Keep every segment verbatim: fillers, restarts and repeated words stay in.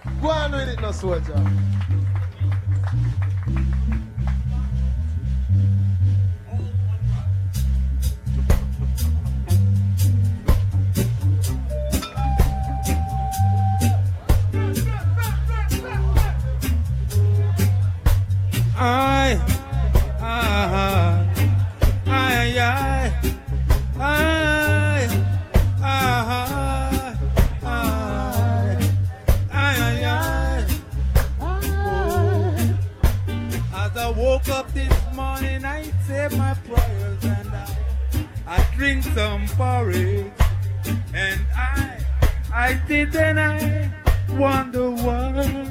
Go on with it, no soldier. I, I, I, I, I, I, I, I, as I woke up this morning, I said my prayers and I, I drink some porridge, and I, I sit and I wonder why.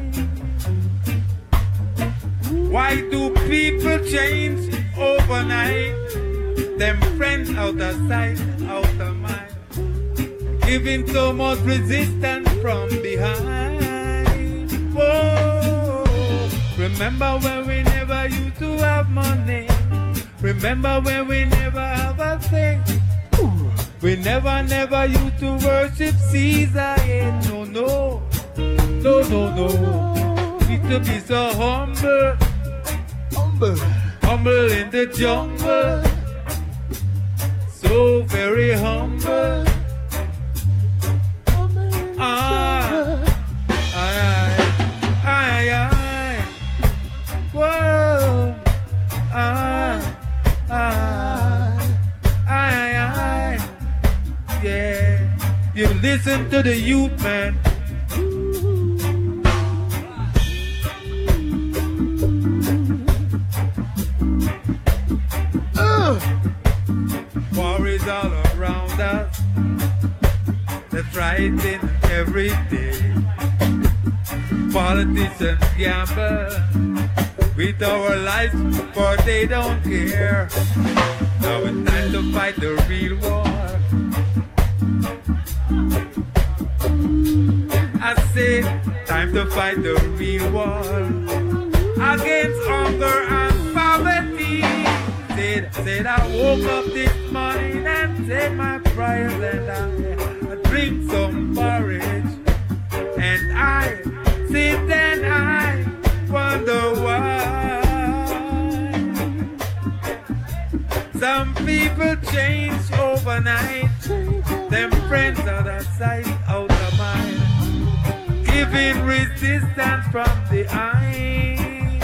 Why do people change overnight? Them friends out of sight, out of mind, giving so much resistance from behind. Whoa. Remember when we never used to have money? Remember when we never have a thing? We never, never used to worship Caesar. Yeah, no, no, no, no, no. We used to be so humble. Humble, humble in the jungle, so very humble. Ah, I, I, I, whoa, ah, ah, I, I, yeah. You listen to the youth, man. War is all around us. That's right in every day. Politicians gamble with our lives, for they don't care. Now it's time to fight the real war. I say, time to fight the real war against hunger and poverty. Said, said I woke up this morning and said my prayers, and I, I drink some porridge, and I sit and I wonder why. Some people change overnight, them friends out of sight, out of mind, giving resistance from the eye.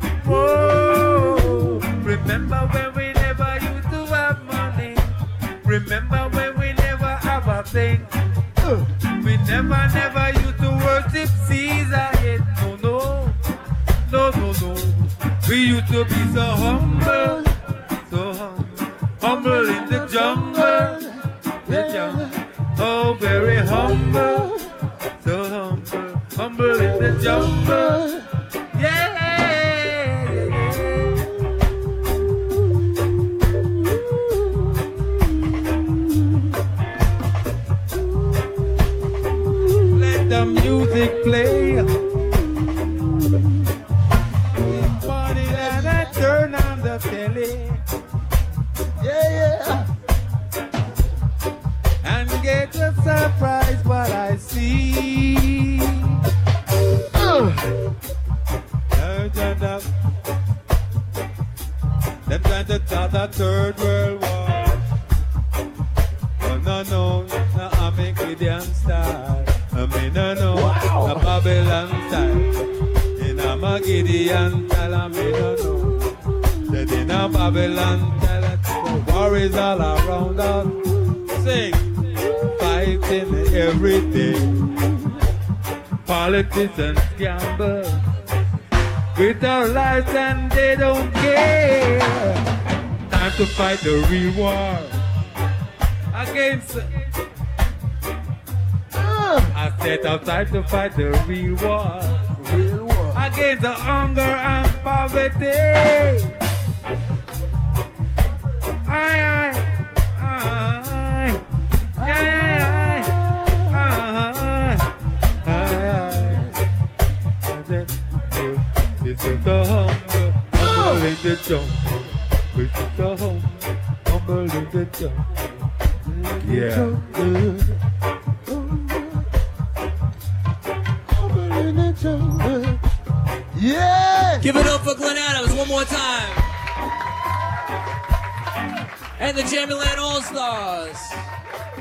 Whoa. Remember when we never used to have money? Remember when we never have a thing? Uh, we never, never used to worship Caesar yet. No, no, no, no, no. We used to be so humble, so humble, humble in the jungle, the jungle. Oh, very humble, so humble, humble in the jungle. Yeah. The music play. Morning and I turn on the telly. Yeah, yeah. And get a surprise what I see. Uh. Them trying to start the third world war. Oh no, no, no Armageddon style. I mean, no, no, wow. The Babylon style. In a Armageddon style, I mean, no, no. That in a Babylon style, the war is all around us. Sing, fighting every day. Politicians gamble with our lives and they don't care. Time to fight the real war against. I set outside to fight the real war, real war against the hunger and poverty. Aye, aye, aye, aye, aye, aye, aye. This is the hunger, humble in the jungle. This is the hunger, humble in the jungle. Yeah. in the jungle. Yeah! Give it up for Glenn Adams one more time. And the Jamieland All-Stars.